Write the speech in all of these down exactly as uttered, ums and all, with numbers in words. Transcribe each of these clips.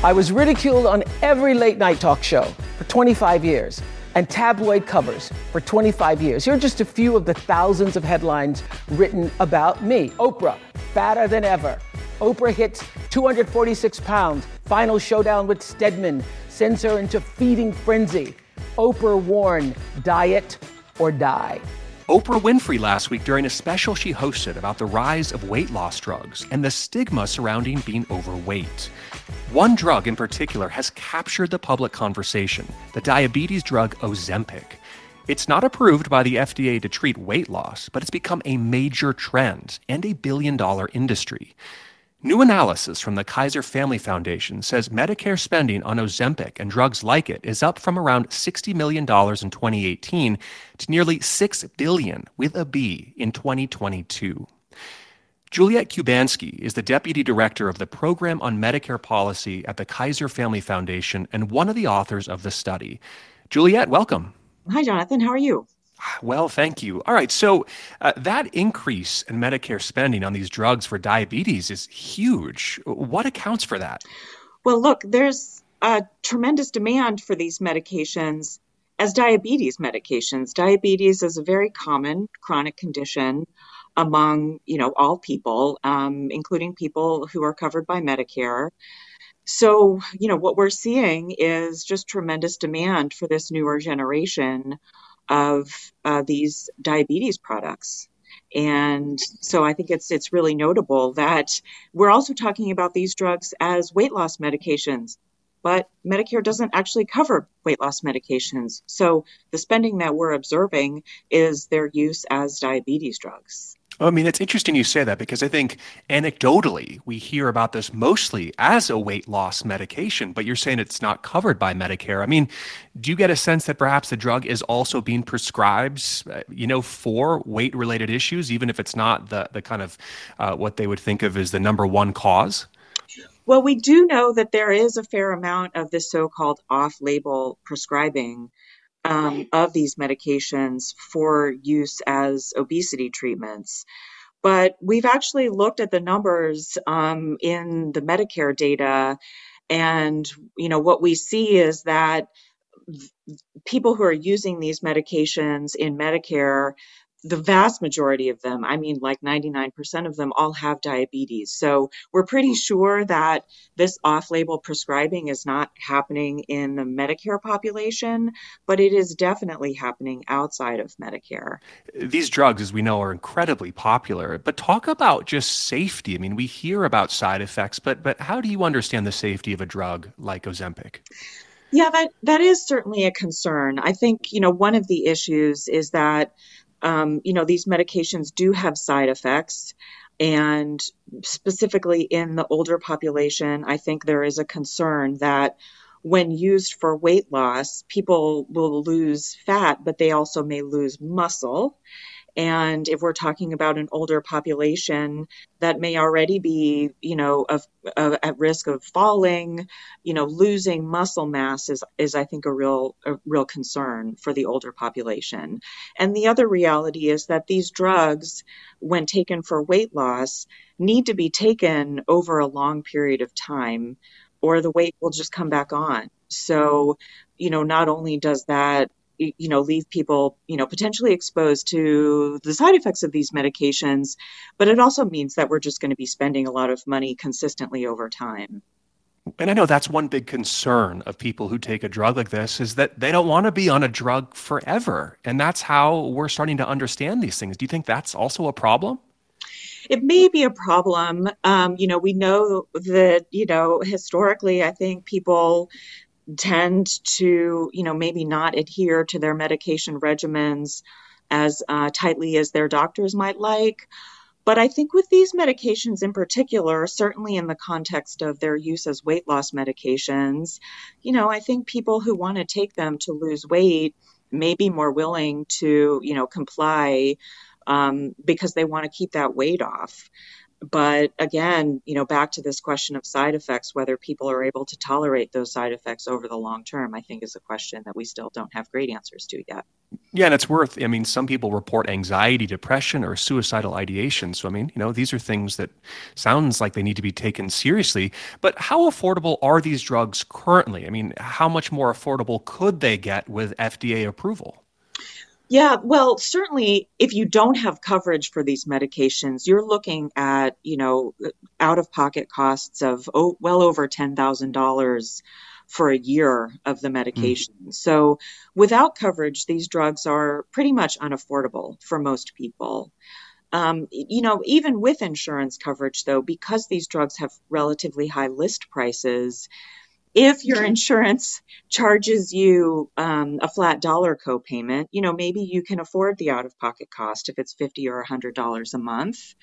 I was ridiculed on every late night talk show for twenty-five years and tabloid covers for twenty-five years. Here are just a few of the thousands of headlines written about me. Oprah, fatter than ever. Oprah hits two hundred forty-six pounds. Final showdown with Stedman sends her into feeding frenzy. Oprah warned, diet or die. Oprah Winfrey last week during a special she hosted about the rise of weight loss drugs and the stigma surrounding being overweight. One drug in particular has captured the public conversation, the diabetes drug Ozempic. It's not approved by the F D A to treat weight loss, but it's become a major trend and a billion-dollar industry. New analysis from the Kaiser Family Foundation says Medicare spending on Ozempic and drugs like it is up from around sixty million dollars in twenty eighteen to nearly six billion dollars with a B in twenty twenty-two. Juliet Kubanski is the Deputy Director of the Program on Medicare Policy at the Kaiser Family Foundation and one of the authors of the study. Juliet, welcome. Hi, Jonathan. How are you? Well, thank you. All right. So uh, that increase in Medicare spending on these drugs for diabetes is huge. What accounts for that? Well, look, there's a tremendous demand for these medications as diabetes medications. Diabetes is a very common chronic condition among, you know, all people, um, including people who are covered by Medicare. So, you know, what we're seeing is just tremendous demand for this newer generation of uh, these diabetes products. And so I think it's it's really notable that we're also talking about these drugs as weight loss medications, but Medicare doesn't actually cover weight loss medications. So the spending that we're observing is their use as diabetes drugs. I mean, it's interesting you say that because I think anecdotally we hear about this mostly as a weight loss medication, but you're saying it's not covered by Medicare. I mean, do you get a sense that perhaps the drug is also being prescribed, uh, you know, for weight-related issues, even if it's not the the kind of uh, what they would think of as the number one cause? Well, we do know that there is a fair amount of this so-called off-label prescribing Um, of these medications for use as obesity treatments. But we've actually looked at the numbers um, in the Medicare data, and you know what we see is that people who are using these medications in Medicare, the vast majority of them, I mean like ninety-nine percent of them, all have diabetes. So we're pretty sure that this off-label prescribing is not happening in the Medicare population, but it is definitely happening outside of Medicare. These drugs, as we know, are incredibly popular, but talk about just safety. I mean, we hear about side effects, but but how do you understand the safety of a drug like Ozempic? Yeah, that, that is certainly a concern. I think, you know, one of the issues is that Um, you know, these medications do have side effects, and specifically in the older population, I think there is a concern that when used for weight loss, people will lose fat, but they also may lose muscle. And if we're talking about an older population that may already be, you know, of, of, at risk of falling, you know, losing muscle mass is, is I think, a real, a real concern for the older population. And the other reality is that these drugs, when taken for weight loss, need to be taken over a long period of time, or the weight will just come back on. So, you know, not only does that you know, leave people, you know, potentially exposed to the side effects of these medications, but it also means that we're just going to be spending a lot of money consistently over time. And I know that's one big concern of people who take a drug like this is that they don't want to be on a drug forever. And that's how we're starting to understand these things. Do you think that's also a problem? It may be a problem. Um, you know, we know that, you know, historically, I think people tend to, you know, maybe not adhere to their medication regimens as uh, tightly as their doctors might like. But I think with these medications in particular, certainly in the context of their use as weight loss medications, you know, I think people who want to take them to lose weight may be more willing to, you know, comply um, because they want to keep that weight off. but again, you know, back to this question of side effects, whether people are able to tolerate those side effects over the long term, I think is a question that we still don't have great answers to yet. Yeah, and it's worth, I mean, some people report anxiety, depression, or suicidal ideation. So, I mean, you know, these are things that sounds like they need to be taken seriously. But how affordable are these drugs currently? I mean, how much more affordable could they get with F D A approval? Yeah, well, certainly if you don't have coverage for these medications, you're looking at, you know, out-of-pocket costs of oh, well over ten thousand dollars for a year of the medication. Mm. So without coverage, these drugs are pretty much unaffordable for most people. Um, you know, even with insurance coverage, though, because these drugs have relatively high list prices, if your insurance charges you um, a flat dollar copayment, you know, maybe you can afford the out-of-pocket cost if it's fifty dollars or one hundred dollars a month.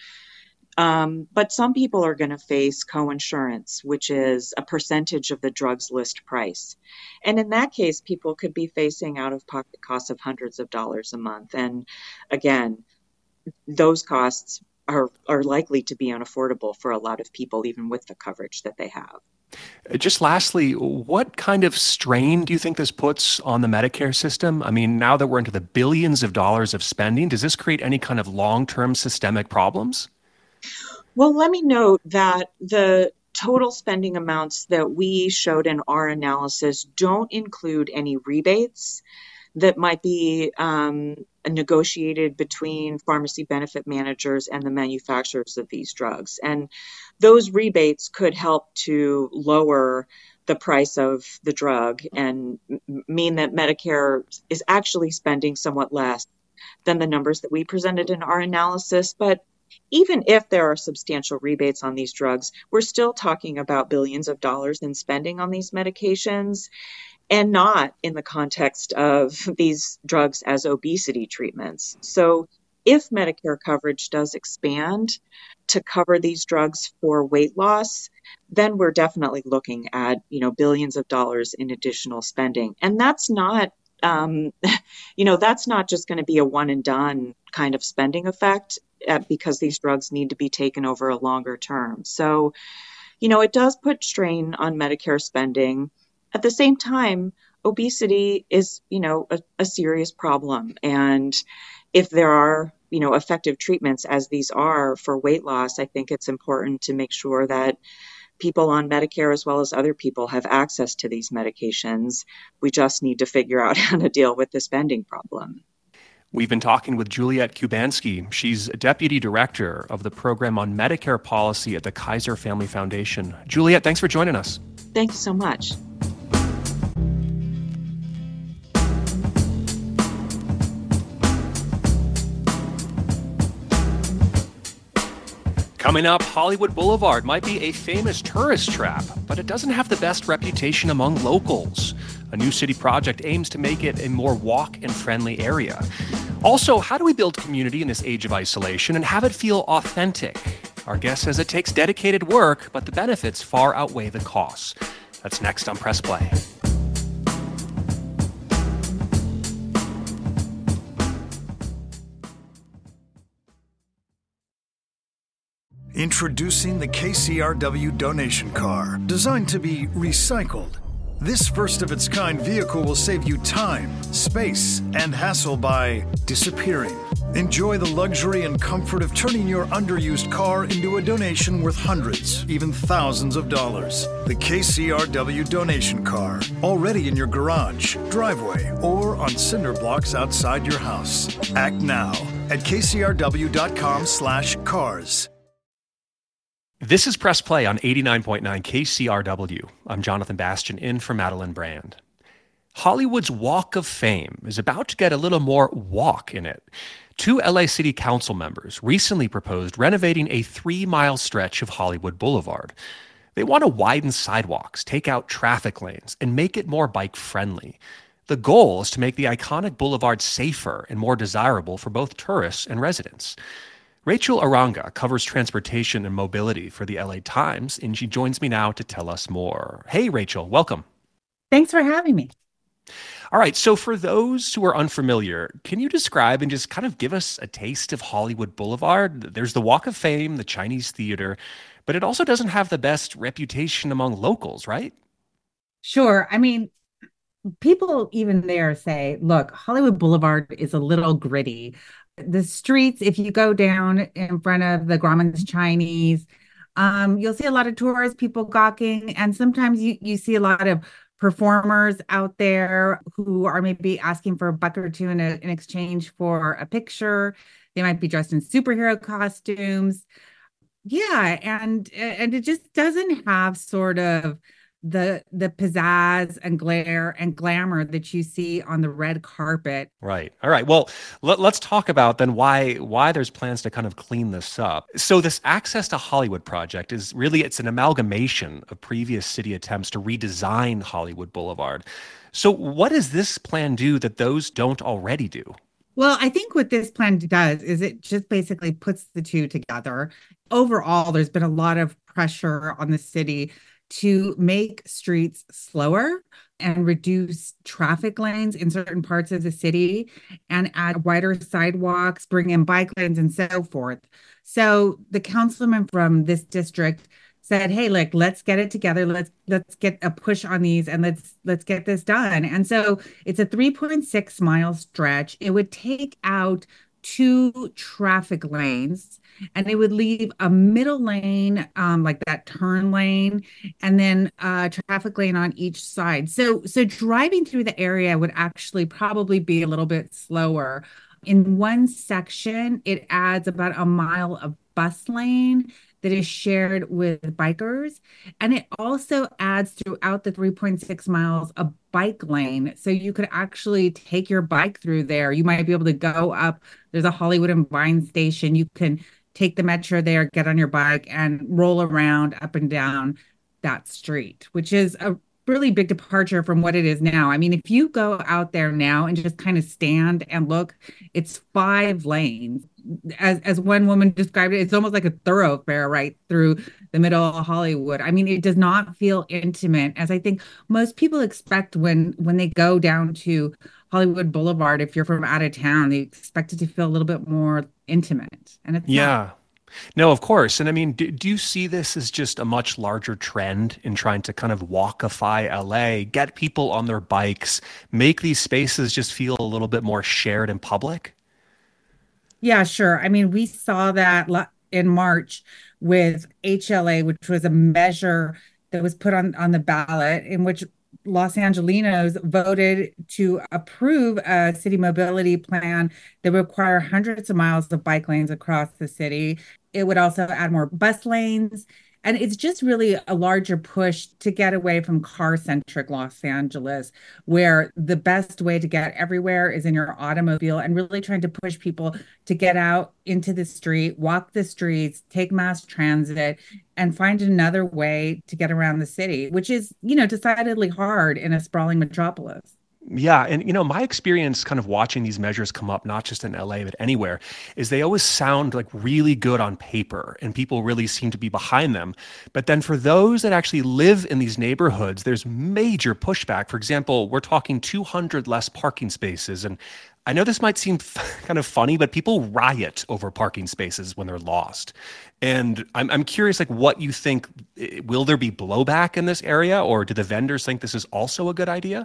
Um, but some people are going to face coinsurance, which is a percentage of the drug's list price. And in that case, people could be facing out-of-pocket costs of hundreds of dollars a month. And again, those costs are, are likely to be unaffordable for a lot of people, even with the coverage that they have. Just lastly, what kind of strain do you think this puts on the Medicare system? I mean, now that we're into the billions of dollars of spending, does this create any kind of long-term systemic problems? Well, let me note that the total spending amounts that we showed in our analysis don't include any rebates that might be um, negotiated between pharmacy benefit managers and the manufacturers of these drugs. And those rebates could help to lower the price of the drug and m- mean that Medicare is actually spending somewhat less than the numbers that we presented in our analysis. But even if there are substantial rebates on these drugs, we're still talking about billions of dollars in spending on these medications, and not in the context of these drugs as obesity treatments. So if Medicare coverage does expand to cover these drugs for weight loss, then we're definitely looking at, you know, billions of dollars in additional spending. And that's not, um, you know, that's not just going to be a one and done kind of spending effect uh, because these drugs need to be taken over a longer term. So, you know, it does put strain on Medicare spending. At the same time, obesity is, you know, a, a serious problem. And if there are, you know, effective treatments as these are for weight loss, I think it's important to make sure that people on Medicare as well as other people have access to these medications. We just need to figure out how to deal with the spending problem. We've been talking with Juliet Kubanski. She's Deputy Director of the Program on Medicare Policy at the Kaiser Family Foundation. Juliet, thanks for joining us. Thank you so much. Coming up, Hollywood Boulevard might be a famous tourist trap, but it doesn't have the best reputation among locals. A new city project aims to make it a more walk and friendly area. Also, how do we build community in this age of isolation and have it feel authentic? Our guest says it takes dedicated work, but the benefits far outweigh the costs. That's next on Press Play. Introducing the K C R W donation car, designed to be recycled. This first-of-its-kind vehicle will save you time, space, and hassle by disappearing. Enjoy the luxury and comfort of turning your underused car into a donation worth hundreds, even thousands of dollars. The K C R W donation car, already in your garage, driveway, or on cinder blocks outside your house. Act now at k c r w dot com slash cars. This is Press Play on eighty-nine point nine K C R W. I'm Jonathan Bastian, in for Madeline Brand. Hollywood's Walk of Fame is about to get a little more walk in it. Two L A City Council members recently proposed renovating a three-mile stretch of Hollywood Boulevard. They want to widen sidewalks, take out traffic lanes, and make it more bike-friendly. The goal is to make the iconic boulevard safer and more desirable for both tourists and residents. Rachel Aranga covers transportation and mobility for the L A Times, and she joins me now to tell us more. Hey, Rachel, welcome. Thanks for having me. All right. So, for those who are unfamiliar, can you describe and just kind of give us a taste of Hollywood Boulevard? There's the Walk of Fame, the Chinese Theater, but it also doesn't have the best reputation among locals, right? Sure. I mean, people even there say, look, Hollywood Boulevard is a little gritty. The streets, if you go down in front of the Grauman's Chinese, um, you'll see a lot of tourists, people gawking, and sometimes you, you see a lot of performers out there who are maybe asking for a buck or two in, a, in exchange for a picture. They might be dressed in superhero costumes. Yeah, and and it just doesn't have sort of the the pizzazz and glare and glamour that you see on the red carpet. Right. All right. Well, let, let's talk about then why why there's plans to kind of clean this up. So this Access to Hollywood project is really, it's an amalgamation of previous city attempts to redesign Hollywood Boulevard. So what does this plan do that those don't already do? Well, I think what this plan does is it just basically puts the two together. Overall, there's been a lot of pressure on the city to make streets slower and reduce traffic lanes in certain parts of the city and add wider sidewalks, bring in bike lanes and so forth. So the councilman from this district said, hey, like, let's get it together. Let's let's get a push on these and let's let's get this done. And so it's a three point six mile stretch. It would take out two traffic lanes and it would leave a middle lane, um, like that turn lane, and then a traffic lane on each side. So, so driving through the area would actually probably be a little bit slower. In one section, it adds about a mile of bus lane that is shared with bikers. And it also adds throughout the three point six miles a bike lane. So you could actually take your bike through there. You might be able to go up. There's a Hollywood and Vine station. You can take the metro there, get on your bike and roll around up and down that street, which is a really big departure from what it is now. I mean, if you go out there now and just kind of stand and look, it's five lanes. As as one woman described it, it's almost like a thoroughfare right through the middle of Hollywood. I mean, it does not feel intimate, as I think most people expect when when they go down to Hollywood Boulevard. If you're from out of town, they expect it to feel a little bit more intimate, and it's Yeah. not. No, of course. And I mean, do, do you see this as just a much larger trend in trying to kind of walkify L A, get people on their bikes, make these spaces just feel a little bit more shared and public? Yeah, sure. I mean, we saw that la- in March with H L A, which was a measure that was put on, on the ballot in which Los Angelenos voted to approve a city mobility plan that would require hundreds of miles of bike lanes across the city. It would also add more bus lanes. And it's just really a larger push to get away from car-centric Los Angeles, where the best way to get everywhere is in your automobile, and really trying to push people to get out into the street, walk the streets, take mass transit, and find another way to get around the city, which is, you know, decidedly hard in a sprawling metropolis. Yeah. And, you know, my experience kind of watching these measures come up, not just in L A, but anywhere, is they always sound like really good on paper and people really seem to be behind them. But then for those that actually live in these neighborhoods, there's major pushback. For example, we're talking two hundred less parking spaces. And I know this might seem kind of funny, but people riot over parking spaces when they're lost. And I'm, I'm curious, like, what you think, will there be blowback in this area, or do the vendors think this is also a good idea?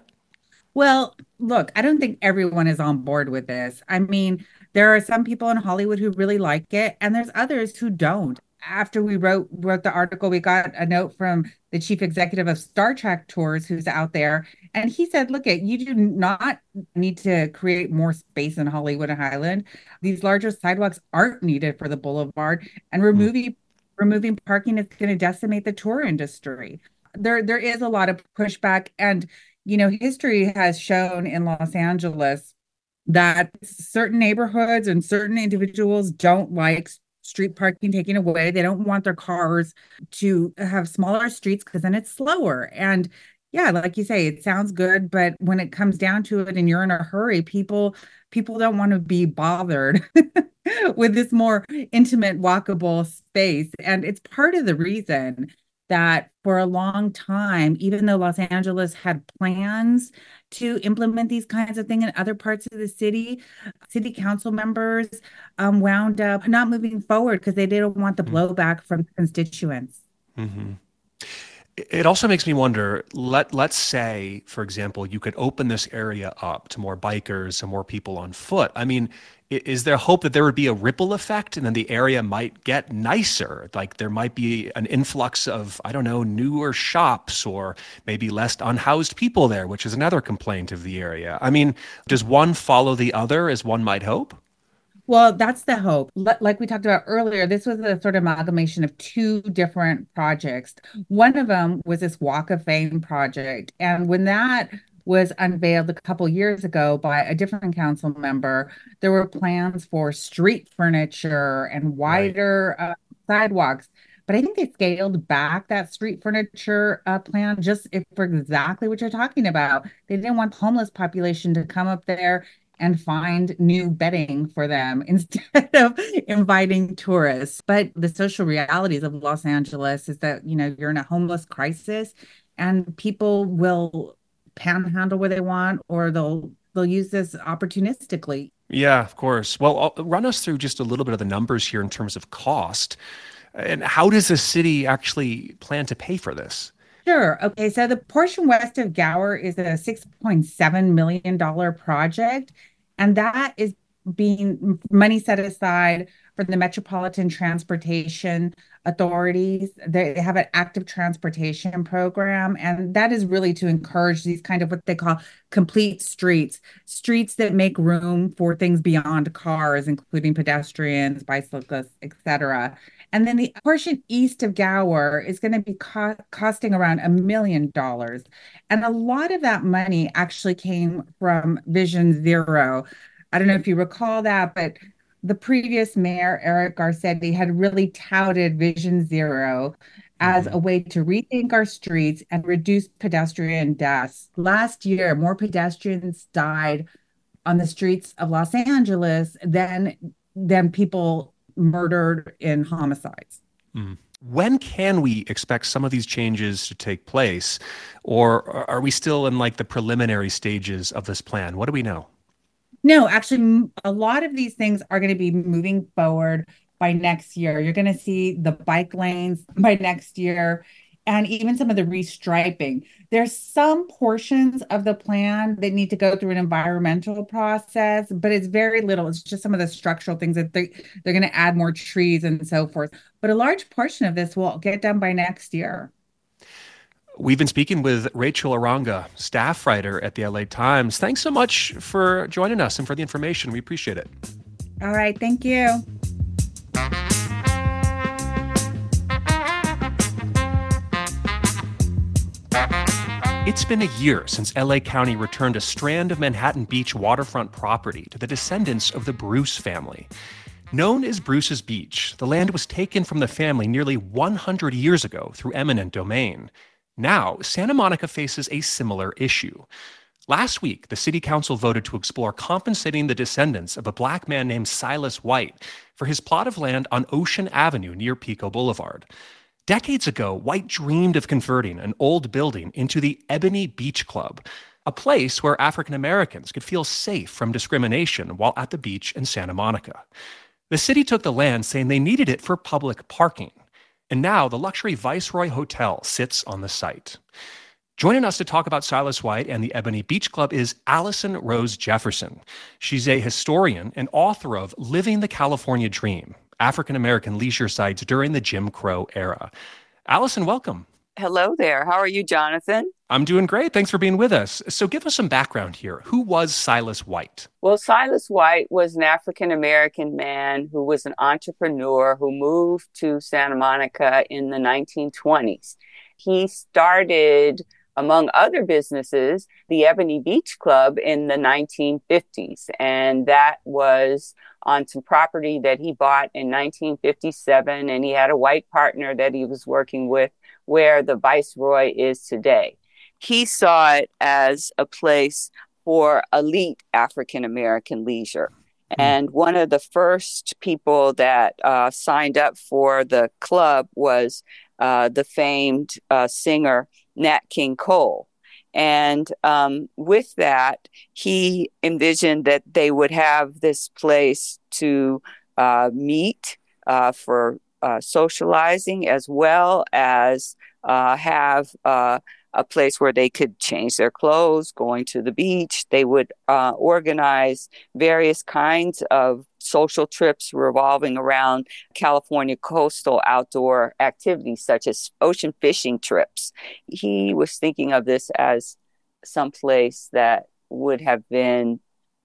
Well, look, I don't think everyone is on board with this. I mean, there are some people in Hollywood who really like it, and there's others who don't. After we wrote wrote the article, we got a note from the chief executive of Star Trek Tours, who's out there, and he said, "Look, it you do not need to create more space in Hollywood and Highland. These larger sidewalks aren't needed for the boulevard, and Mm. removing removing parking is going to decimate the tour industry." There, there is a lot of pushback, and you know, history has shown in Los Angeles that certain neighborhoods and certain individuals don't like street parking taken away. They don't want their cars to have smaller streets because then it's slower. And yeah, like you say, it sounds good, but when it comes down to it and you're in a hurry, people people don't want to be bothered with this more intimate, walkable space. And it's part of the reason that for a long time, even though Los Angeles had plans to implement these kinds of things in other parts of the city, city council members um, wound up not moving forward because they didn't want the blowback from constituents. Mm-hmm. It also makes me wonder, let, let's say, for example, you could open this area up to more bikers and more people on foot. I mean, is there hope that there would be a ripple effect and then the area might get nicer? Like there might be an influx of, I don't know, newer shops or maybe less unhoused people there, which is another complaint of the area. I mean, does one follow the other as one might hope? Well, that's the hope. Like we talked about earlier, this was a sort of amalgamation of two different projects. One of them was this Walk of Fame project. And when that was unveiled a couple years ago by a different council member, there were plans for street furniture and wider right. uh, sidewalks. But I think they scaled back that street furniture uh, plan just if, for exactly what you're talking about. They didn't want the homeless population to come up there and find new bedding for them instead of inviting tourists. But the social realities of Los Angeles is that, you know, you're in a homeless crisis and people will panhandle where they want, or they'll they'll use this opportunistically. Yeah, of course. Well, I'll run us through just a little bit of the numbers here in terms of cost. And how does the city actually plan to pay for this? Sure. Okay. So the portion west of Gower is a six point seven million dollars project, and that is being money set aside for the Metropolitan Transportation Authorities. They have an active transportation program, and that is really to encourage these kind of what they call complete streets, streets that make room for things beyond cars, including pedestrians, bicyclists, et cetera. And then the portion east of Gower is going to be co- costing around a million dollars. And a lot of that money actually came from Vision Zero. I don't know if you recall that, but the previous mayor, Eric Garcetti, had really touted Vision Zero as mm-hmm. a way to rethink our streets and reduce pedestrian deaths. Last year, more pedestrians died on the streets of Los Angeles than, than people murdered in homicides. Mm. When can we expect some of these changes to take place? Or are we still in like the preliminary stages of this plan? What do we know? No, actually, a lot of these things are going to be moving forward by next year. You're going to see the bike lanes by next year, and even some of the restriping. There's some portions of the plan that need to go through an environmental process, but it's very little. It's just some of the structural things that they, they're going to add more trees and so forth. But a large portion of this will get done by next year. We've been speaking with Rachel Aranga, staff writer at the L A Times. Thanks so much for joining us and for the information. We appreciate it. All right. Thank you. It's been a year since L A County returned a strand of Manhattan Beach waterfront property to the descendants of the Bruce family. Known as Bruce's Beach, the land was taken from the family nearly one hundred years ago through eminent domain. Now, Santa Monica faces a similar issue. Last week, the city council voted to explore compensating the descendants of a black man named Silas White for his plot of land on Ocean Avenue near Pico Boulevard. Decades ago, White dreamed of converting an old building into the Ebony Beach Club, a place where African Americans could feel safe from discrimination while at the beach in Santa Monica. The city took the land saying they needed it for public parking. And now the luxury Viceroy Hotel sits on the site. Joining us to talk about Silas White and the Ebony Beach Club is Allison Rose Jefferson. She's a historian and author of Living the California Dream, African-American leisure sites during the Jim Crow era. Allison, welcome. Hello there. How are you, Jonathan? I'm doing great. Thanks for being with us. So give us some background here. Who was Silas White? Well, Silas White was an African-American man who was an entrepreneur who moved to Santa Monica in the nineteen twenties. He started, among other businesses, the Ebony Beach Club in the nineteen fifties. And that was on some property that he bought in nineteen fifty-seven. And he had a white partner that he was working with, where the Viceroy is today. He saw it as a place for elite African-American leisure. Mm. And one of the first people that uh, signed up for the club was uh, the famed uh, singer Nat King Cole. And um, with that, he envisioned that they would have this place to uh, meet uh, for uh, socializing, as well as uh, have uh, a place where they could change their clothes, going to the beach. They would uh, organize various kinds of social trips revolving around California coastal outdoor activities, such as ocean fishing trips. He was thinking of this as some place that would have been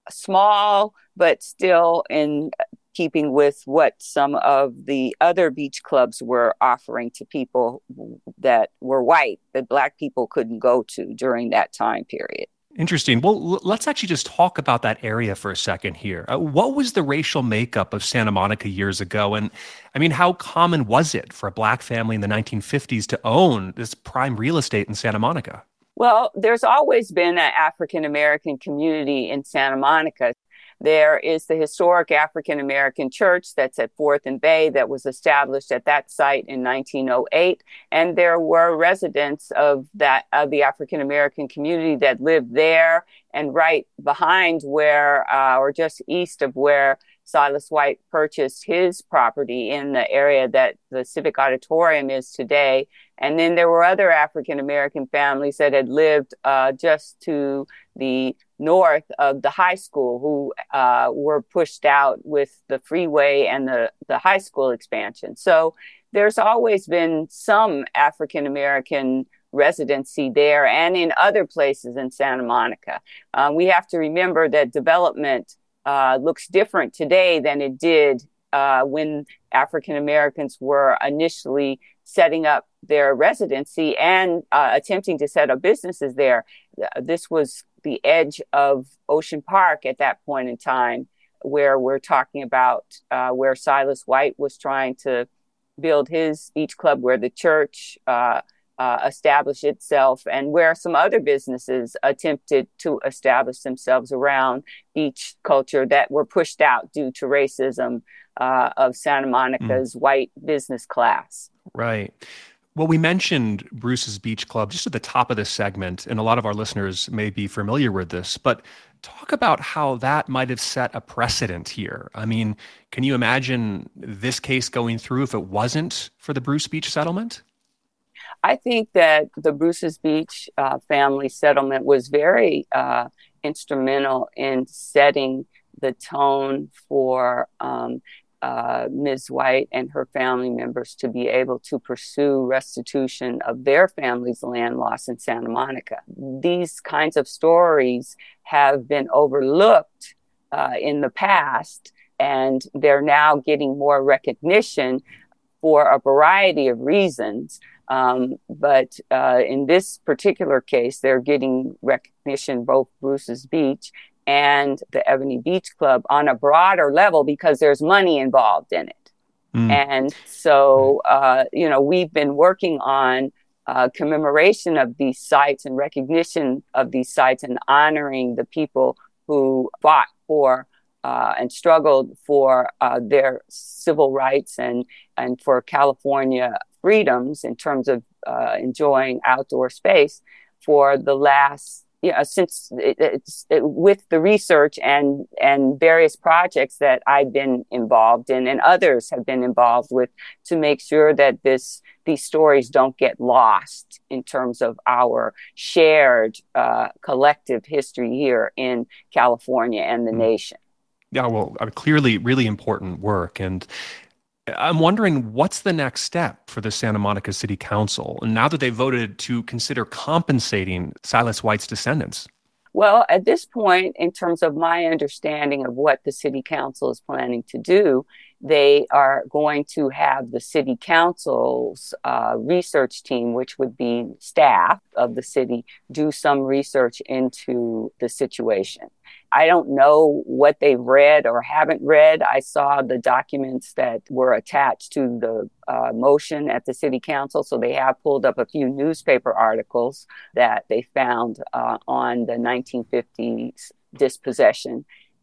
small, but still in keeping with what some of the other beach clubs were offering to people that were white, that Black people couldn't go to during that time period. Interesting. Well, l- let's actually just talk about that area for a second here. Uh, what was the racial makeup of Santa Monica years ago? And I mean, how common was it for a Black family in the nineteen fifties to own this prime real estate in Santa Monica? Well, there's always been an African-American community in Santa Monica. There is the historic African-American church that's at fourth and Bay that was established at that site in nineteen oh eight. And there were residents of that of the African-American community that lived there and right behind where, uh, or just east of where Silas White purchased his property in the area that the Civic Auditorium is today. And then there were other African-American families that had lived uh, just to the north of the high school who uh, were pushed out with the freeway and the, the high school expansion. So there's always been some African-American residency there and in other places in Santa Monica. Uh, we have to remember that development uh, looks different today than it did uh, when African Americans were initially setting up their residency and uh, attempting to set up businesses there. This was the edge of Ocean Park at that point in time, where we're talking about uh, where Silas White was trying to build his beach club, where the church uh, uh, established itself, and where some other businesses attempted to establish themselves around beach culture that were pushed out due to racism uh, of Santa Monica's mm. white business class. Right. Well, we mentioned Bruce's Beach Club just at the top of this segment, and a lot of our listeners may be familiar with this, but talk about how that might have set a precedent here. I mean, can you imagine this case going through if it wasn't for the Bruce Beach settlement? I think that the Bruce's Beach uh, family settlement was very uh, instrumental in setting the tone for um, Uh, Miz White and her family members to be able to pursue restitution of their family's land loss in Santa Monica. These kinds of stories have been overlooked uh, in the past, and they're now getting more recognition for a variety of reasons. Um, but uh, in this particular case, they're getting recognition, both Bruce's Beach and the Ebony Beach Club, on a broader level because there's money involved in it. Mm. And so, uh, you know, we've been working on uh, commemoration of these sites and recognition of these sites and honoring the people who fought for uh, and struggled for uh, their civil rights and, and for California freedoms in terms of uh, enjoying outdoor space for the last Yeah, since it, it's it, with the research and and various projects that I've been involved in and others have been involved with to make sure that this these stories don't get lost in terms of our shared uh, collective history here in California and the mm. nation. Yeah, well, clearly really important work. And I'm wondering, what's the next step for the Santa Monica City Council now that they voted to consider compensating Silas White's descendants? Well, at this point, in terms of my understanding of what the City Council is planning to do, they are going to have the City Council's uh, research team, which would be staff of the city, do some research into the situation. I don't know what they've read or haven't read. I saw the documents that were attached to the uh, motion at the City Council. So they have pulled up a few newspaper articles that they found uh, on the nineteen fifties dispossession.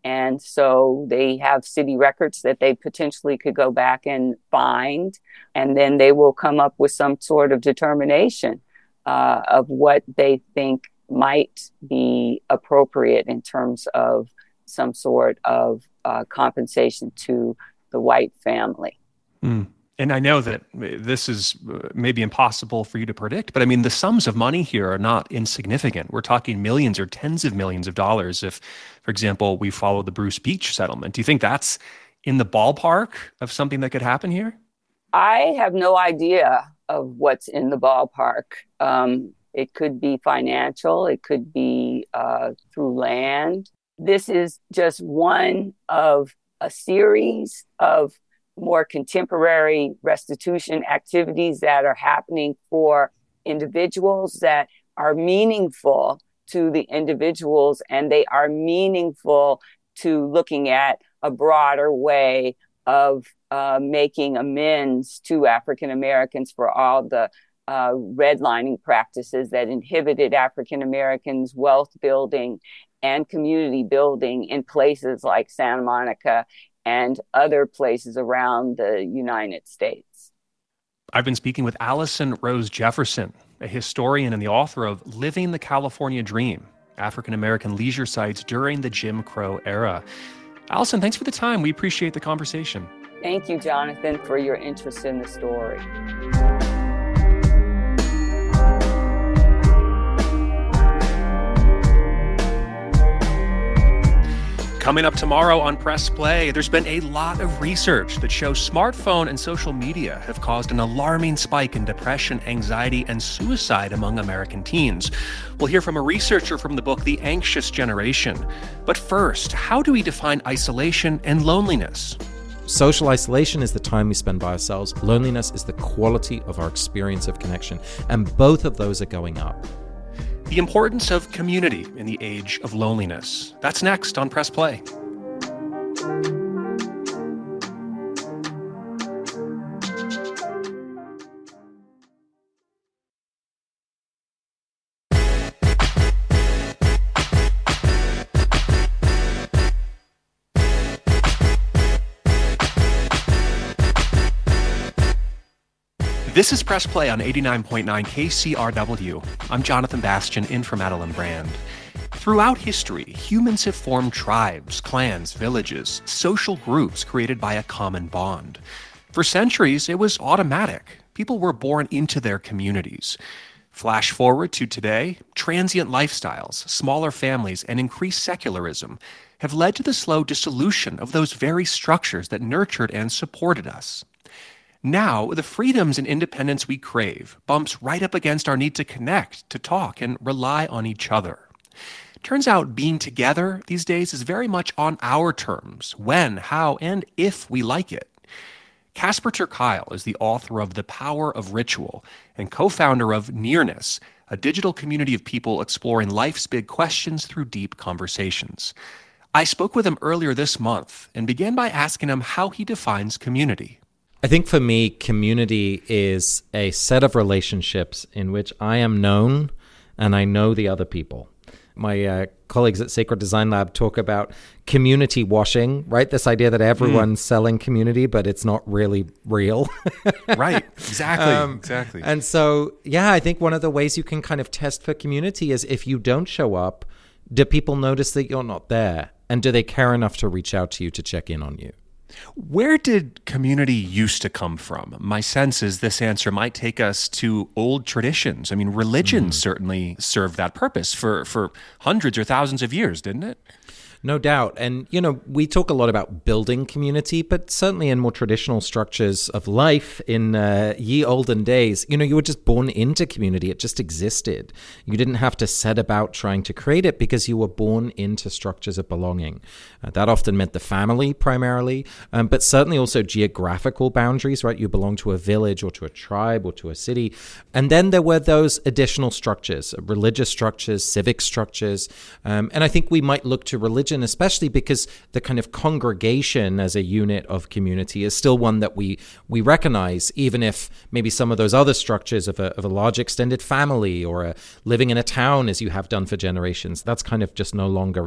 And so they have city records that they potentially could go back and find, and then they will come up with some sort of determination uh, of what they think might be appropriate in terms of some sort of uh, compensation to the white family. Mm. And I know that this is maybe impossible for you to predict, but I mean, the sums of money here are not insignificant. We're talking millions or tens of millions of dollars if, for example, we follow the Bruce Beach settlement. Do you think that's in the ballpark of something that could happen here? I have no idea of what's in the ballpark. Um, it could be financial. It could be uh, through land. This is just one of a series of more contemporary restitution activities that are happening for individuals that are meaningful to the individuals, and they are meaningful to looking at a broader way of uh, making amends to African Americans for all the uh, redlining practices that inhibited African Americans' wealth building and community building in places like Santa Monica and other places around the United States. I've been speaking with Allison Rose Jefferson, a historian and the author of Living the California Dream, African American Leisure Sites During the Jim Crow Era. Allison, thanks for the time. We appreciate the conversation. Thank you, Jonathan, for your interest in the story. Coming up tomorrow on Press Play, there's been a lot of research that shows smartphone and social media have caused an alarming spike in depression, anxiety, and suicide among American teens. We'll hear from a researcher from the book The Anxious Generation. But first, how do we define isolation and loneliness? Social isolation is the time we spend by ourselves. Loneliness is the quality of our experience of connection. And both of those are going up. The importance of community in the age of loneliness. That's next on Press Play. This is Press Play on eighty-nine point nine K C R W. I'm Jonathan Bastian, in for Madeline Brand. Throughout history, humans have formed tribes, clans, villages, social groups created by a common bond. For centuries, it was automatic. People were born into their communities. Flash forward to today, transient lifestyles, smaller families, and increased secularism have led to the slow dissolution of those very structures that nurtured and supported us. Now, the freedoms and independence we crave bumps right up against our need to connect, to talk, and rely on each other. Turns out being together these days is very much on our terms, when, how, and if we like it. Casper ter Kuile is the author of The Power of Ritual and co-founder of Nearness, a digital community of people exploring life's big questions through deep conversations. I spoke with him earlier this month and began by asking him how he defines community. I think for me, community is a set of relationships in which I am known and I know the other people. My uh, colleagues at Sacred Design Lab talk about community washing, right? This idea that everyone's mm. selling community, but it's not really real. Right, exactly, um, exactly. And so, yeah, I think one of the ways you can kind of test for community is if you don't show up, do people notice that you're not there? And do they care enough to reach out to you to check in on you? Where did community used to come from? My sense is this answer might take us to old traditions. I mean, religion mm. certainly served that purpose for, for hundreds or thousands of years, didn't it? No doubt. And, you know, we talk a lot about building community, but certainly in more traditional structures of life in uh, ye olden days, you know, you were just born into community. It just existed. You didn't have to set about trying to create it because you were born into structures of belonging. Uh, that often meant the family primarily, um, but certainly also geographical boundaries, right? You belong to a village or to a tribe or to a city. And then there were those additional structures, religious structures, civic structures. Um, and I think we might look to religion, especially because the kind of congregation as a unit of community is still one that we we recognize, even if maybe some of those other structures of a, of a large extended family or a living in a town, as you have done for generations, that's kind of just no longer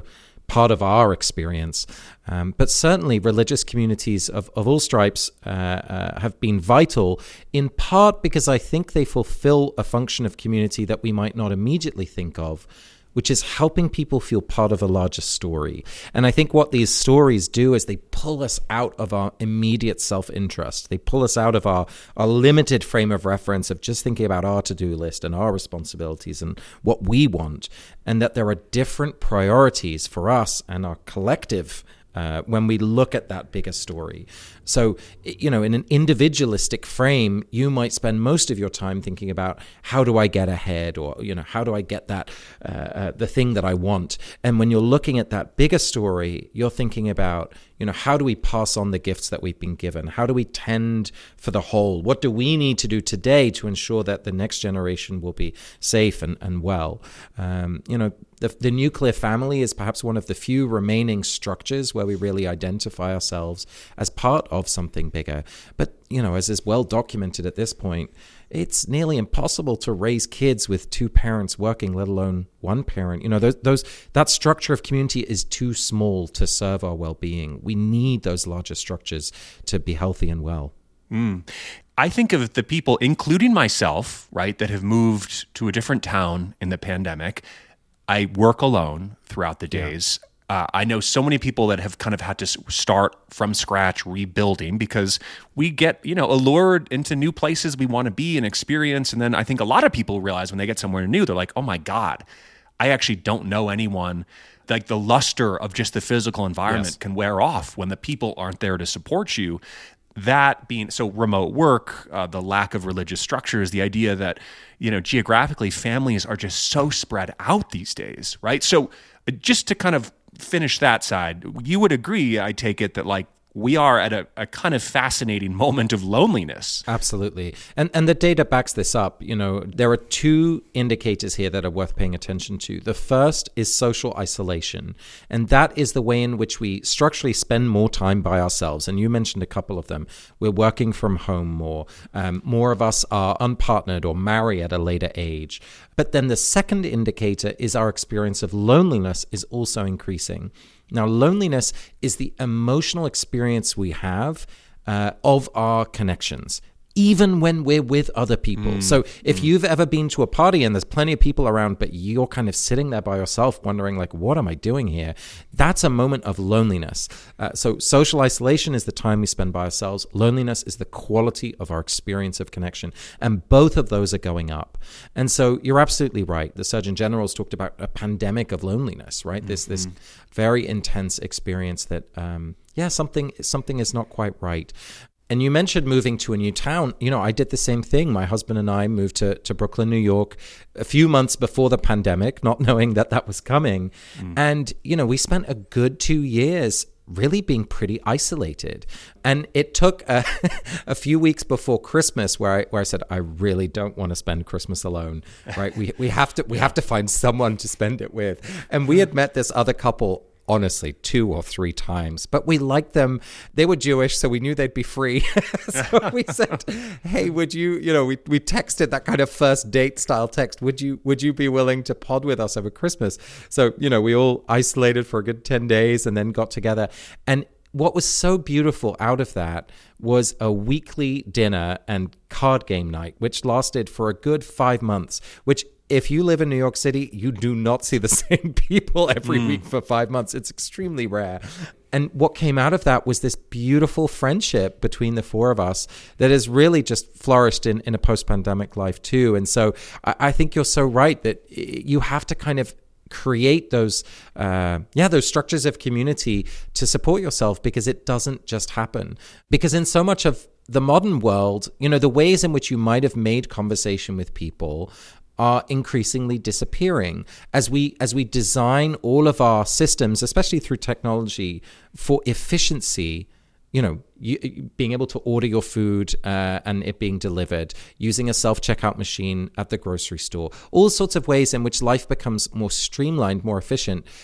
part of our experience. Um, but certainly religious communities of, of all stripes uh, uh, have been vital, in part because I think they fulfill a function of community that we might not immediately think of, which is helping people feel part of a larger story. And I think what these stories do is they pull us out of our immediate self-interest. They pull us out of our, our limited frame of reference of just thinking about our to-do list and our responsibilities and what we want, and that there are different priorities for us and our collective Uh, when we look at that bigger story. So, you know, in an individualistic frame, you might spend most of your time thinking about how do I get ahead, or, you know, how do I get that, uh, uh, the thing that I want. And when you're looking at that bigger story, you're thinking about, you know, how do we pass on the gifts that we've been given? How do we tend for the whole? What do we need to do today to ensure that the next generation will be safe and, and well? Um, you know, the, the nuclear family is perhaps one of the few remaining structures where we really identify ourselves as part of something bigger. But, you know, as is well documented at this point, it's nearly impossible to raise kids with two parents working, let alone one parent. You know, those, those that structure of community is too small to serve our well-being. We need those larger structures to be healthy and well. Mm. I think of the people, including myself, right, that have moved to a different town in the pandemic. I work alone throughout the days. Yeah. Uh, I know so many people that have kind of had to start from scratch rebuilding because we get, you know, allured into new places we want to be and experience. And then I think a lot of people realize when they get somewhere new, they're like, oh my God, I actually don't know anyone. Like the luster of just the physical environment yes. can wear off when the people aren't there to support you. That being so, remote work, uh, the lack of religious structures, the idea that, you know, geographically families are just so spread out these days, right? So just to kind of finish that side, you would agree, I take it, that like we are at a, a kind of fascinating moment of loneliness. Absolutely. And and the data backs this up. You know, there are two indicators here that are worth paying attention to. The first is social isolation. And that is the way in which we structurally spend more time by ourselves. And you mentioned a couple of them. We're working from home more. Um, more of us are unpartnered or marry at a later age. But then the second indicator is our experience of loneliness is also increasing. Now, loneliness is the emotional experience we have uh, of our connections, even when we're with other people. Mm, so if mm. you've ever been to a party and there's plenty of people around, but you're kind of sitting there by yourself wondering, like, what am I doing here? That's a moment of loneliness. Uh, so social isolation is the time we spend by ourselves. Loneliness is the quality of our experience of connection. And both of those are going up. And so you're absolutely right. The Surgeon General's talked about a pandemic of loneliness, right? Mm-hmm. This this very intense experience that, um, yeah, something something is not quite right. And you mentioned moving to a new town. You know, I did the same thing. My husband and I moved to, to Brooklyn, New York, a few months before the pandemic, not knowing that that was coming. Mm. And, you know, we spent a good two years really being pretty isolated. And it took a, a few weeks before Christmas where I where I said, I really don't want to spend Christmas alone, right? We we have to we have to find someone to spend it with. And we had met this other couple, honestly, two or three times, but we liked them. They were Jewish, so we knew they'd be free. So we said, hey, would you, you know, we, we texted that kind of first date style text. Would you, would you be willing to pod with us over Christmas? So, you know, we all isolated for a good ten days and then got together. And what was so beautiful out of that was a weekly dinner and card game night, which lasted for a good five months, which if you live in New York City, you do not see the same people every mm. week for five months. It's extremely rare. And what came out of that was this beautiful friendship between the four of us that has really just flourished in, in a post-pandemic life too. And so I, I think you're so right that you have to kind of create those, uh, yeah, those structures of community to support yourself, because it doesn't just happen. Because in so much of the modern world, you know, the ways in which you might have made conversation with people are increasingly disappearing as we as we design all of our systems, especially through technology, for efficiency. You know, you, being able to order your food uh, and it being delivered, using a self-checkout machine at the grocery store, all sorts of ways in which life becomes more streamlined, more efficient.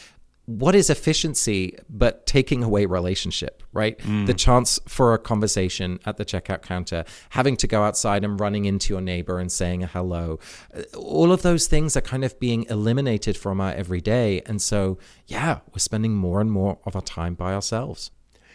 what is efficiency but taking away relationship, right? Mm. The chance for a conversation at the checkout counter, having to go outside and running into your neighbor and saying a hello. All of those things are kind of being eliminated from our everyday. And so, yeah, we're spending more and more of our time by ourselves.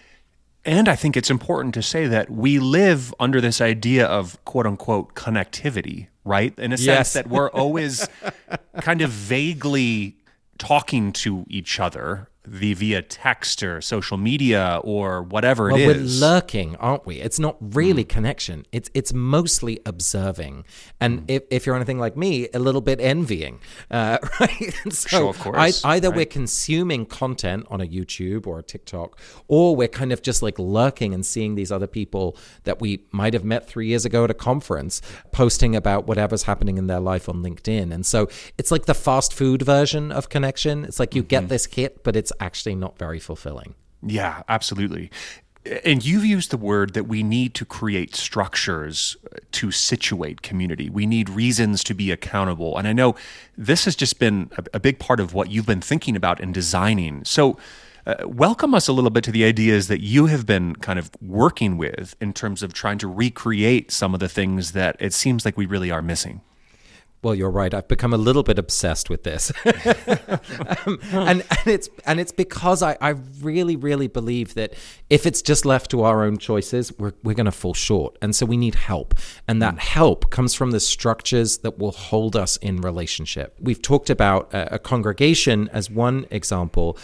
And I think it's important to say that we live under this idea of quote unquote connectivity, right? In a sense Yes. that we're always kind of vaguely talking to each other via text or social media or whatever well, it we're is. lurking, aren't we? It's not really Mm. connection. It's it's mostly observing. And Mm. if, if you're anything like me, a little bit envying, uh, right? And so Sure, of course. I, either Right. we're consuming content on a YouTube or a TikTok, or we're kind of just like lurking and seeing these other people that we might have met three years ago at a conference posting about whatever's happening in their life on LinkedIn. And so it's like the fast food version of connection. It's like you get this hit, but it's actually not very fulfilling. Yeah, absolutely. And you've used the word that we need to create structures to situate community. We need reasons to be accountable. And I know this has just been a, a big part of what you've been thinking about and designing. So uh, welcome us a little bit to the ideas that you have been kind of working with in terms of trying to recreate some of the things that it seems like we really are missing. Well, you're right. I've become a little bit obsessed with this, um, and and it's and it's because I, I really really believe that if it's just left to our own choices, we're we're going to fall short, and so we need help, and that help comes from the structures that will hold us in relationship. We've talked about a, a congregation as one example.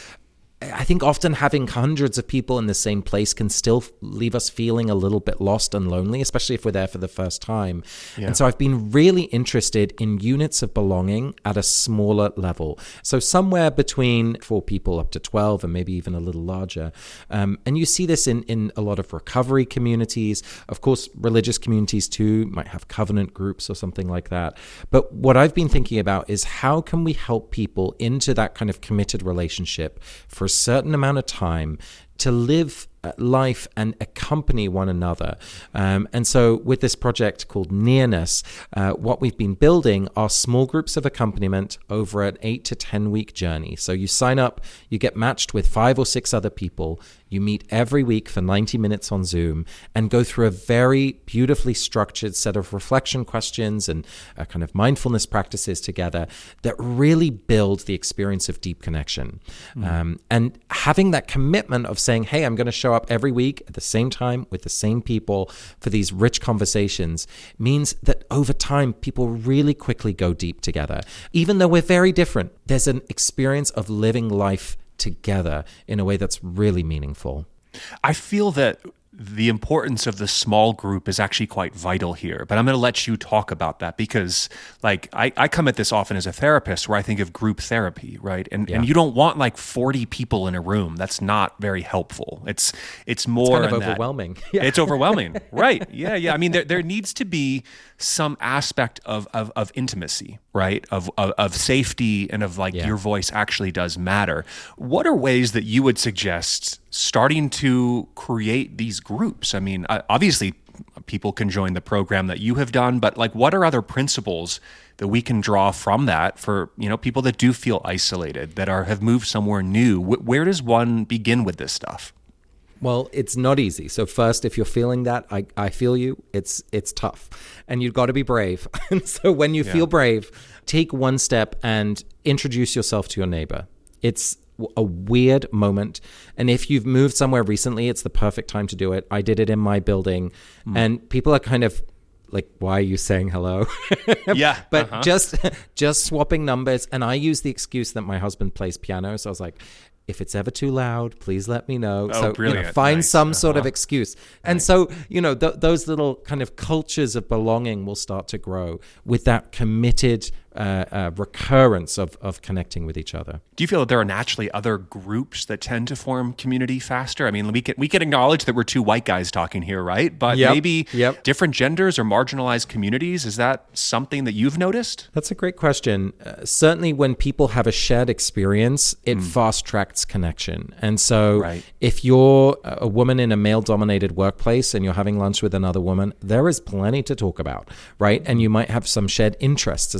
I think often having hundreds of people in the same place can still leave us feeling a little bit lost and lonely, especially if we're there for the first time. Yeah. And so I've been really interested in units of belonging at a smaller level. So somewhere between four people up to twelve and maybe even a little larger. Um, and you see this in, in a lot of recovery communities. Of course, religious communities too might have covenant groups or something like that. But what I've been thinking about is how can we help people into that kind of committed relationship for a certain amount of time to live life and accompany one another. Um, and so with this project called Nearness, uh, what we've been building are small groups of accompaniment over an eight to ten week journey. So you sign up, you get matched with five or six other people, you meet every week for ninety minutes on Zoom and go through a very beautifully structured set of reflection questions and uh, kind of mindfulness practices together that really build the experience of deep connection. Mm. Um, and having that commitment of saying, hey, I'm going to show up every week at the same time with the same people for these rich conversations means that over time, people really quickly go deep together. Even though we're very different, there's an experience of living life together in a way that's really meaningful. I feel that the importance of the small group is actually quite vital here, but I'm going to let you talk about that because like I, I come at this often as a therapist where I think of group therapy, right? And yeah. and you don't want like forty people in a room. That's not very helpful. It's it's more it's kind of overwhelming. Yeah. It's overwhelming. Right. Yeah, yeah. I mean there there needs to be some aspect of of, of intimacy, right? Of, of of safety and of like yeah. your voice actually does matter. What are ways that you would suggest starting to create these groups? I mean, obviously people can join the program that you have done, but like what are other principles that we can draw from that for, you know, people that do feel isolated, that are have moved somewhere new? Where does one begin with this stuff? Well, it's not easy. So first, if you're feeling that, I, I feel you. It's it's tough. And you've got to be brave. And so when you yeah. feel brave, take one step and introduce yourself to your neighbor. It's a weird moment. And if you've moved somewhere recently, it's the perfect time to do it. I did it in my building. Mm. And people are kind of like, why are you saying hello? Yeah. But uh-huh. just just swapping numbers. And I use the excuse that my husband plays piano. So I was like, if it's ever too loud, please let me know. Oh, so brilliant. You know, find nice. some uh-huh. sort of excuse. And nice. So, you know, th- those little kind of cultures of belonging will start to grow with that committed uh, uh, recurrence of, of connecting with each other. Do you feel that there are naturally other groups that tend to form community faster? I mean, we can, we can acknowledge that we're two white guys talking here, right? But yep. maybe yep. different genders or marginalized communities, is that something that you've noticed? That's a great question. Uh, certainly when people have a shared experience, it mm. fast-tracks connection. And so right. if you're a woman in a male-dominated workplace and you're having lunch with another woman, there is plenty to talk about, right? And you might have some shared interests as well as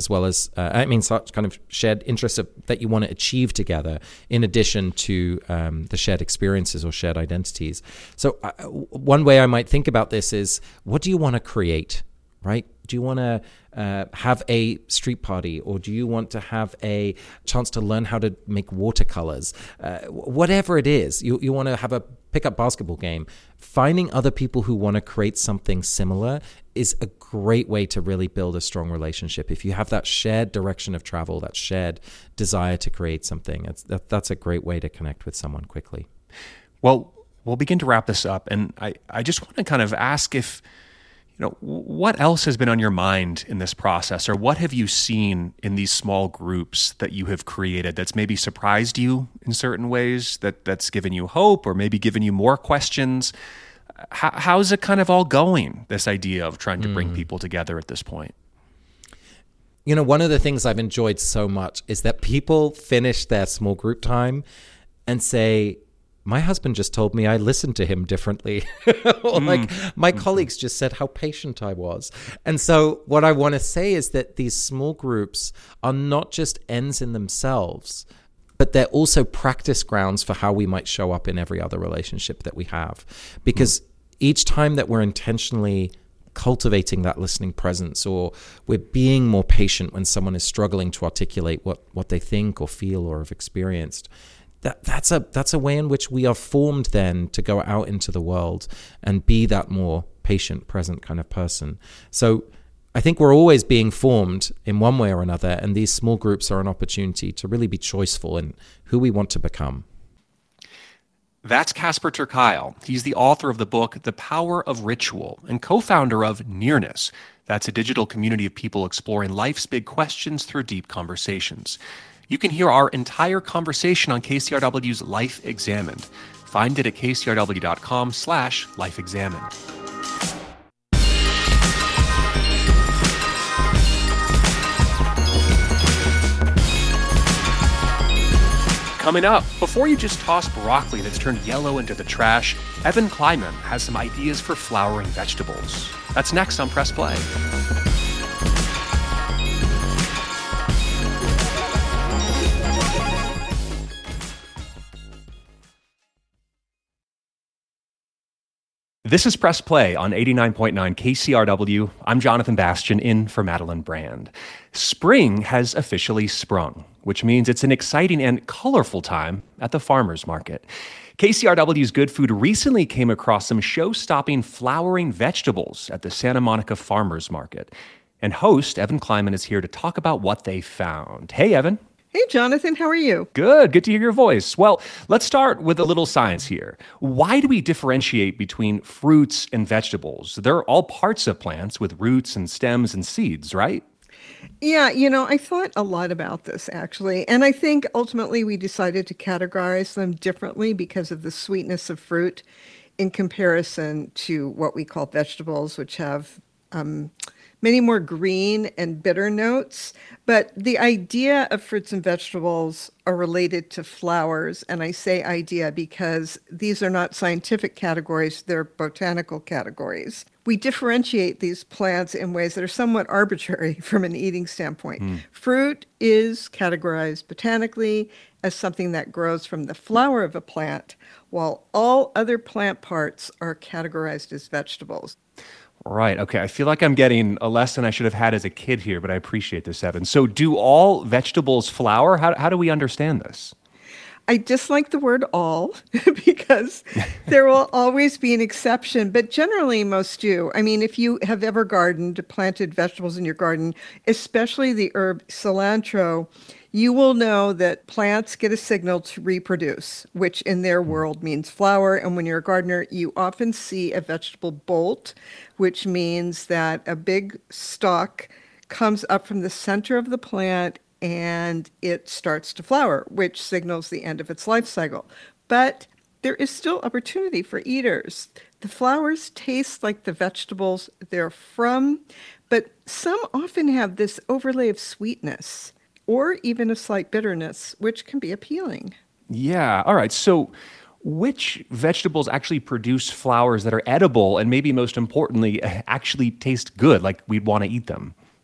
goals. Uh, I mean, such kind of shared interests of, that you want to achieve together, in addition to um, the shared experiences or shared identities. So uh, one way I might think about this is, what do you want to create, right? Do you want to uh, have a street party, or do you want to have a chance to learn how to make watercolors? Uh, whatever it is, you, you want to have a pickup basketball game. Finding other people who want to create something similar is a great way to really build a strong relationship. If you have that shared direction of travel, that shared desire to create something, it's, that, that's a great way to connect with someone quickly. Well, we'll begin to wrap this up. And I, I just want to kind of ask if, you know, what else has been on your mind in this process, or what have you seen in these small groups that you have created that's maybe surprised you in certain ways, that that's given you hope, or maybe given you more questions? How, how's it kind of all going, this idea of trying to bring mm. people together at this point? You know, one of the things I've enjoyed so much is that people finish their small group time and say, my husband just told me I listened to him differently. Or like, mm. my mm-hmm. colleagues just said how patient I was. And so what I want to say is that these small groups are not just ends in themselves, but they're also practice grounds for how we might show up in every other relationship that we have. Because mm. each time that we're intentionally cultivating that listening presence, or we're being more patient when someone is struggling to articulate what, what they think or feel or have experienced, That that's a that's a way in which we are formed then to go out into the world and be that more patient, present kind of person. So I think we're always being formed in one way or another, and these small groups are an opportunity to really be choiceful in who we want to become. That's Casper ter Kuile. He's the author of the book The Power of Ritual and co-founder of Nearness. That's a digital community of people exploring life's big questions through deep conversations. You can hear our entire conversation on K C R W's Life Examined. Find it at kcrw.com slash Life Examined. Coming up, before you just toss broccoli that's turned yellow into the trash, Evan Kleiman has some ideas for flowering vegetables. That's next on Press Play. This is Press Play on eighty-nine point nine K C R W. I'm Jonathan Bastian, in for Madeline Brand. Spring has officially sprung, which means it's an exciting and colorful time at the farmers market. K C R W's Good Food recently came across some show-stopping flowering vegetables at the Santa Monica Farmers Market. And host Evan Kleiman is here to talk about what they found. Hey, Evan. Hey, Jonathan, how are you? Good. Good to hear your voice. Well, let's start with a little science here. Why do we differentiate between fruits and vegetables? They're all parts of plants with roots and stems and seeds, right? Yeah, you know, I thought a lot about this, actually. And I think ultimately we decided to categorize them differently because of the sweetness of fruit in comparison to what we call vegetables, which have um, many more green and bitter notes. But the idea of fruits and vegetables are related to flowers. And I say idea because these are not scientific categories, they're botanical categories. We differentiate these plants in ways that are somewhat arbitrary from an eating standpoint. Mm. Fruit is categorized botanically as something that grows from the flower of a plant, while all other plant parts are categorized as vegetables. Right. Okay. I feel like I'm getting a lesson I should have had as a kid here, but I appreciate this, Evan. So do all vegetables flower? How, how do we understand this? I dislike the word all because there will always be an exception, but generally most do. I mean, if you have ever gardened, planted vegetables in your garden, especially the herb cilantro, you will know that plants get a signal to reproduce, which in their world means flower. And when you're a gardener, you often see a vegetable bolt, which means that a big stalk comes up from the center of the plant and it starts to flower, which signals the end of its life cycle. But there is still opportunity for eaters. The flowers taste like the vegetables they're from, but some often have this overlay of sweetness or even a slight bitterness, which can be appealing. Yeah. All right. So which vegetables actually produce flowers that are edible and maybe most importantly, actually taste good, like we'd want to eat them?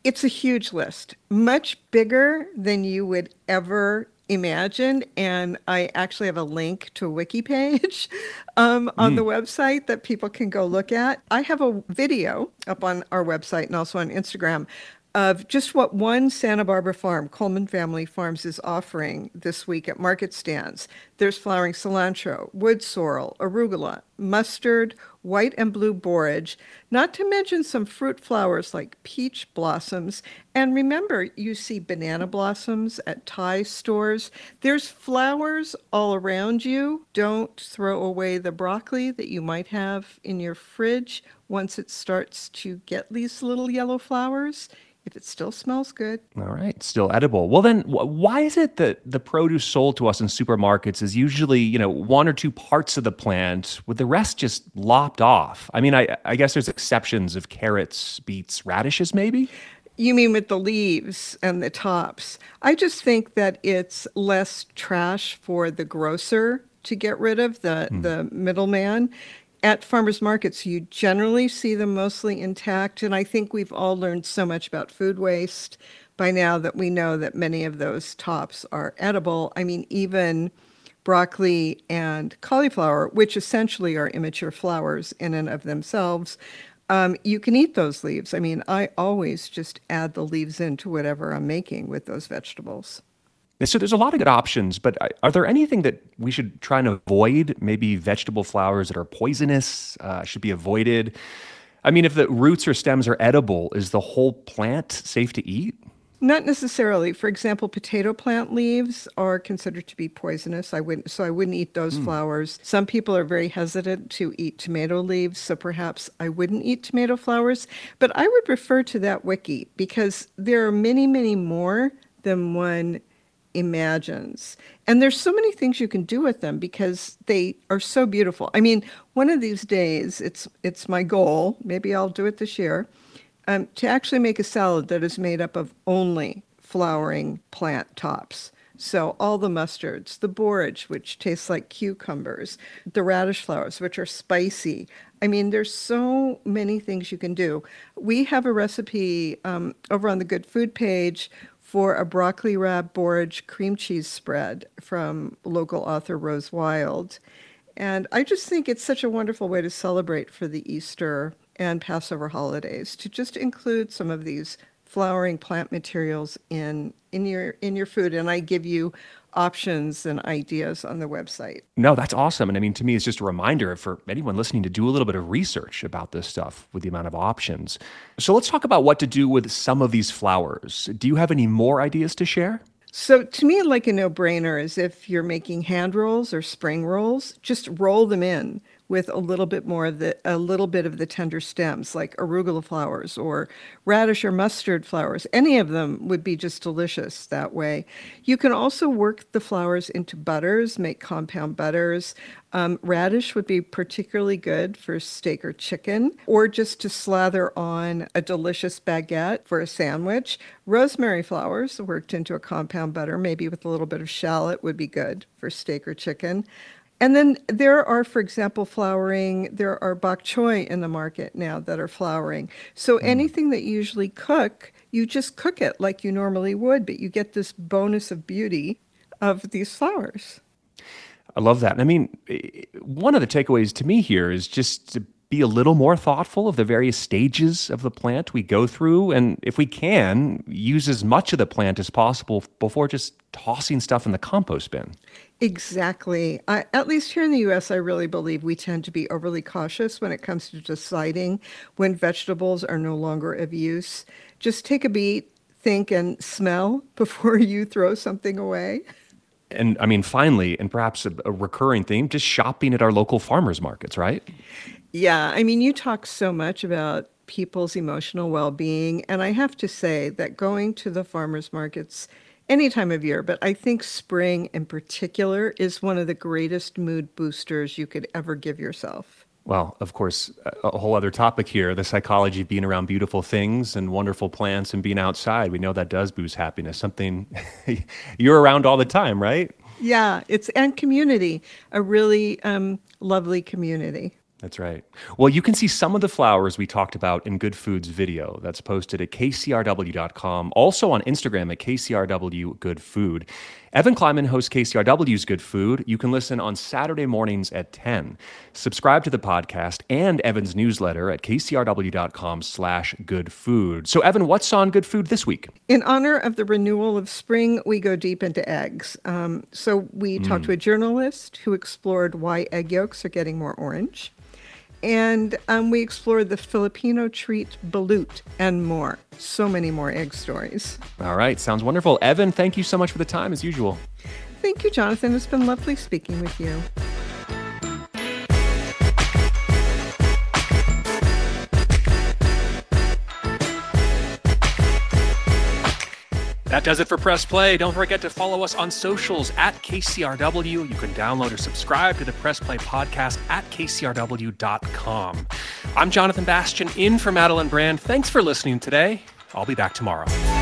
It's a huge list, much bigger than you would ever imagine. And I actually have a link to a wiki page um, on Mm. the website that people can go look at. I have a video up on our website and also on Instagram of just what one Santa Barbara farm, Coleman Family Farms, is offering this week at market stands. There's flowering cilantro, wood sorrel, arugula, mustard, white and blue borage, not to mention some fruit flowers like peach blossoms. And remember, you see banana blossoms at Thai stores. There's flowers all around you. Don't throw away the broccoli that you might have in your fridge once it starts to get these little yellow flowers, if it still smells good. All right, still edible. Well, then, wh- why is it that the produce sold to us in supermarkets is usually, you know, one or two parts of the plant, with the rest just lopped off? I mean, I, I guess there's exceptions of carrots, beets, radishes, maybe. You mean with the leaves and the tops? I just think that it's less trash for the grocer to get rid of, the Hmm. the middleman. At farmers markets, you generally see them mostly intact. And I think we've all learned so much about food waste by now that we know that many of those tops are edible. I mean, even broccoli and cauliflower, which essentially are immature flowers in and of themselves, um, you can eat those leaves. I mean, I always just add the leaves into whatever I'm making with those vegetables. So there's a lot of good options, but I- are there anything that we should try and avoid? Maybe vegetable flowers that are poisonous uh, should be avoided. I mean, if the roots or stems are edible, is the whole plant safe to eat? Not necessarily. For example, potato plant leaves are considered to be poisonous. I wouldn't, so I wouldn't eat those Mm. flowers. Some people are very hesitant to eat tomato leaves, so perhaps I wouldn't eat tomato flowers. But I would refer to that wiki because there are many, many more than one imagines. And there's so many things you can do with them because they are so beautiful. I mean, one of these days, it's it's my goal, maybe I'll do it this year, um, to actually make a salad that is made up of only flowering plant tops. So all the mustards, the borage, which tastes like cucumbers, the radish flowers, which are spicy. I mean, there's so many things you can do. We have a recipe um, over on the Good Food page for a broccoli rab borage cream cheese spread from local author Rose Wild. And I just think it's such a wonderful way to celebrate for the Easter and Passover holidays, to just include some of these flowering plant materials in in your in your food. And I give you options and ideas on the website. No, that's awesome. And I mean, to me, it's just a reminder for anyone listening to do a little bit of research about this stuff with the amount of options. So let's talk about what to do with some of these flowers. Do you have any more ideas to share? So to me, like a no-brainer is if you're making hand rolls or spring rolls, just roll them in with a little bit more of the, a little bit of the tender stems, like arugula flowers or radish or mustard flowers. Any of them would be just delicious that way. You can also work the flowers into butters, make compound butters. Um, radish would be particularly good for steak or chicken, or just to slather on a delicious baguette for a sandwich. Rosemary flowers worked into a compound butter, maybe with a little bit of shallot, would be good for steak or chicken. And then there are, for example, flowering, there are bok choy in the market now that are flowering. So anything that you usually cook, you just cook it like you normally would, but you get this bonus of beauty of these flowers. I love that. And I mean, eh, one of the takeaways to me here is just to be a little more thoughtful of the various stages of the plant we go through. And if we can, use as much of the plant as possible before just tossing stuff in the compost bin. Exactly. I, at least here in the U S, I really believe we tend to be overly cautious when it comes to deciding when vegetables are no longer of use. Just take a beat, think, and smell before you throw something away. And I mean, finally, and perhaps a, a recurring theme, just shopping at our local farmers markets, right? Yeah, I mean, you talk so much about people's emotional well-being, and I have to say that going to the farmers markets any time of year, but I think spring in particular is one of the greatest mood boosters you could ever give yourself. Well, of course, a a whole other topic here, the psychology of being around beautiful things and wonderful plants and being outside. We know that does boost happiness, something you're around all the time, right? Yeah, it's and community, a really um, lovely community. That's right. Well, you can see some of the flowers we talked about in Good Food's video that's posted at K C R W dot com, also on Instagram at K C R W Good Food. Evan Kleiman hosts K C R W's Good Food. You can listen on Saturday mornings at ten. Subscribe to the podcast and Evan's newsletter at K C R W dot com slash good food. So, Evan, what's on Good Food this week? In honor of the renewal of spring, we go deep into eggs. Um, so we mm. talked to a journalist who explored why egg yolks are getting more orange. And um, we explored the Filipino treat balut and more. So many more egg stories. All right. Sounds wonderful. Evan, thank you so much for the time, as usual. Thank you, Jonathan. It's been lovely speaking with you. That does it for Press Play. Don't forget to follow us on socials at K C R W. You can download or subscribe to the Press Play podcast at K C R W dot com. I'm Jonathan Bastian in for Madeline Brand. Thanks for listening today. I'll be back tomorrow.